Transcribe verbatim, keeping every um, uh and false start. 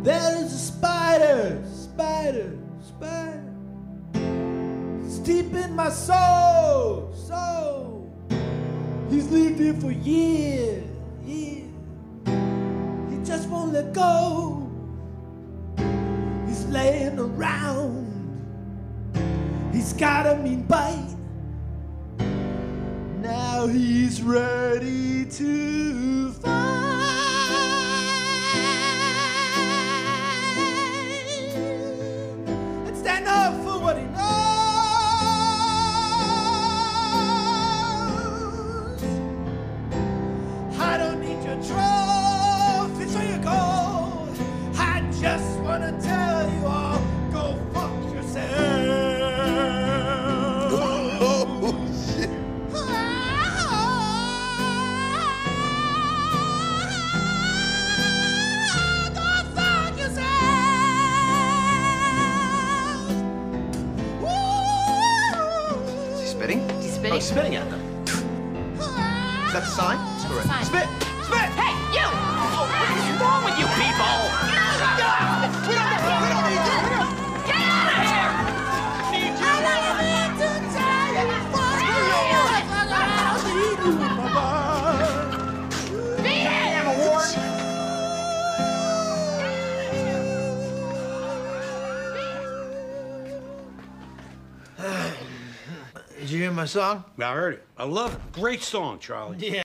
There is a spider, spider, spider. It's deep in my soul, soul. He's lived here for years, years. He just won't let go. He's laying around. He's got a mean bite. Now he's ready to fight. And stand up for what he knows. I don't need your trophy, so you go. I just wanna tell you all, go fuck yourself. He's spitting? Oh, he's spitting at them. Is that the sign? That's Correct. the sign. Spit! Spit! Hey, you! Oh, what is wrong with you people? Get out! We don't, we don't need you! Get out of here! Need you! I don't need to tell you what Beat it! Damn award! Did you hear my song? I heard it. I love it. Great song, Charlie. Yeah.